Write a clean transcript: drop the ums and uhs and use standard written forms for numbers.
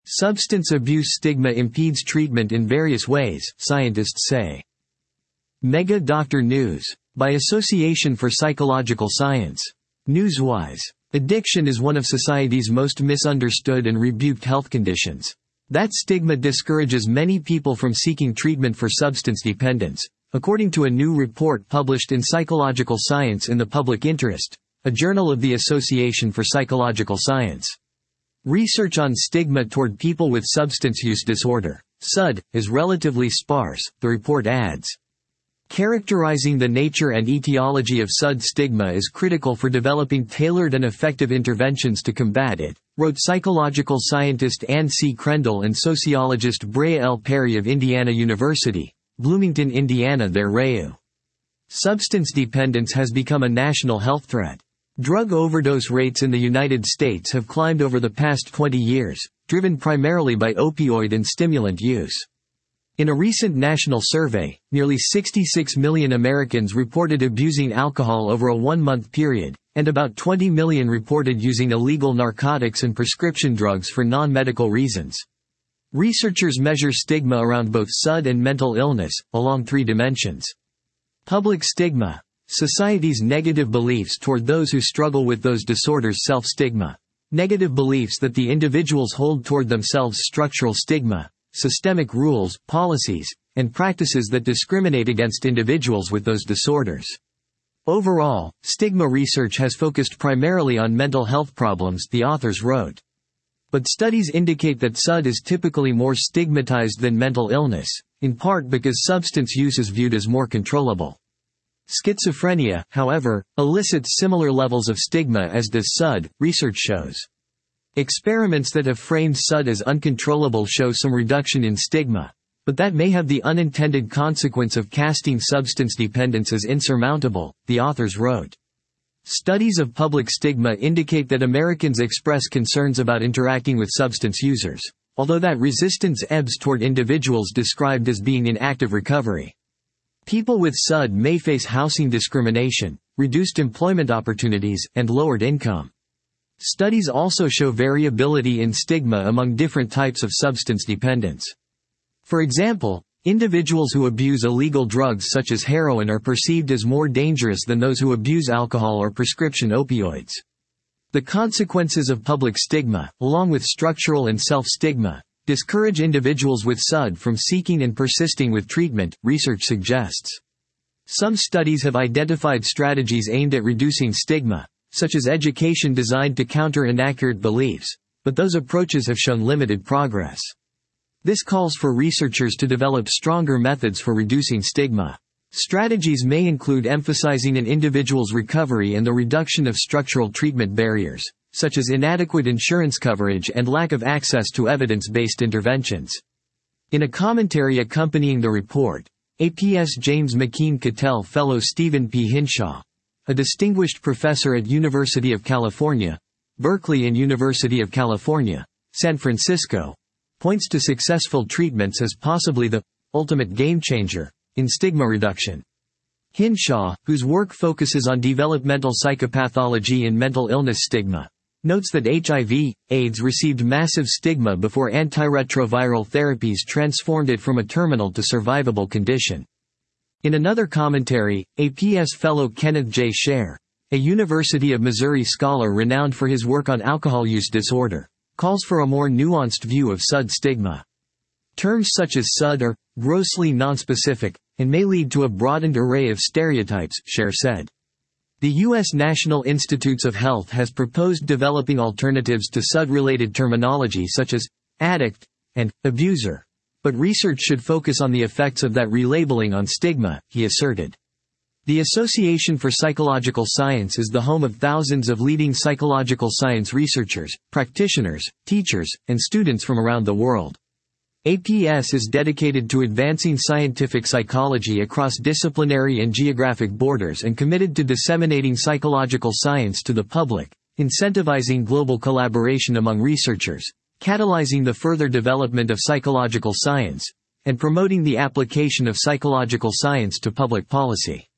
Substance abuse stigma impedes treatment in various ways, scientists say. Mega Doctor News. By Association for Psychological Science. Newswise. Addiction is one of society's most misunderstood and rebuked health conditions. That stigma discourages many people from seeking treatment for substance dependence, according to a new report published in Psychological Science in the Public Interest, a journal of the Association for Psychological Science. Research on stigma toward people with substance use disorder, SUD, is relatively sparse, the report adds. Characterizing the nature and etiology of SUD stigma is critical for developing tailored and effective interventions to combat it, wrote psychological scientist Anne C. Crendall and sociologist Brea L. Perry of Indiana University, Bloomington, Indiana. Their RAU. Substance dependence has become a national health threat. Drug overdose rates in the United States have climbed over the past 20 years, driven primarily by opioid and stimulant use. In a recent national survey, nearly 66 million Americans reported abusing alcohol over a one-month period, and about 20 million reported using illegal narcotics and prescription drugs for non-medical reasons. Researchers measure stigma around both SUD and mental illness, along three dimensions. Public stigma. Society's negative beliefs toward those who struggle with those disorders. Self-stigma. Negative beliefs that the individuals hold toward themselves. Structural stigma. Systemic rules, policies, and practices that discriminate against individuals with those disorders. Overall, stigma research has focused primarily on mental health problems, the authors wrote. But studies indicate that SUD is typically more stigmatized than mental illness, in part because substance use is viewed as more controllable. Schizophrenia, however, elicits similar levels of stigma as does SUD, research shows. Experiments that have framed SUD as uncontrollable show some reduction in stigma, but that may have the unintended consequence of casting substance dependence as insurmountable, the authors wrote. Studies of public stigma indicate that Americans express concerns about interacting with substance users, although that resistance ebbs toward individuals described as being in active recovery. People with SUD may face housing discrimination, reduced employment opportunities, and lowered income. Studies also show variability in stigma among different types of substance dependence. For example, individuals who abuse illegal drugs such as heroin are perceived as more dangerous than those who abuse alcohol or prescription opioids. The consequences of public stigma, along with structural and self-stigma, discourage individuals with SUD from seeking and persisting with treatment, research suggests. Some studies have identified strategies aimed at reducing stigma, such as education designed to counter inaccurate beliefs, but those approaches have shown limited progress. This calls for researchers to develop stronger methods for reducing stigma. Strategies may include emphasizing an individual's recovery and the reduction of structural treatment barriers, such as inadequate insurance coverage and lack of access to evidence-based interventions. In a commentary accompanying the report, APS James McKeen Cattell Fellow Stephen P. Hinshaw, a distinguished professor at University of California, Berkeley and University of California, San Francisco, points to successful treatments as possibly the ultimate game-changer in stigma reduction. Hinshaw, whose work focuses on developmental psychopathology and mental illness stigma, notes that HIV/AIDS received massive stigma before antiretroviral therapies transformed it from a terminal to survivable condition. In another commentary, APS fellow Kenneth J. Scher, a University of Missouri scholar renowned for his work on alcohol use disorder, calls for a more nuanced view of SUD stigma. Terms such as SUD are grossly nonspecific, and may lead to a broadened array of stereotypes, Scher said. The U.S. National Institutes of Health has proposed developing alternatives to SUD-related terminology such as addict and abuser. But research should focus on the effects of that relabeling on stigma, he asserted. The Association for Psychological Science is the home of thousands of leading psychological science researchers, practitioners, teachers, and students from around the world. APS is dedicated to advancing scientific psychology across disciplinary and geographic borders and committed to disseminating psychological science to the public, incentivizing global collaboration among researchers, catalyzing the further development of psychological science, and promoting the application of psychological science to public policy.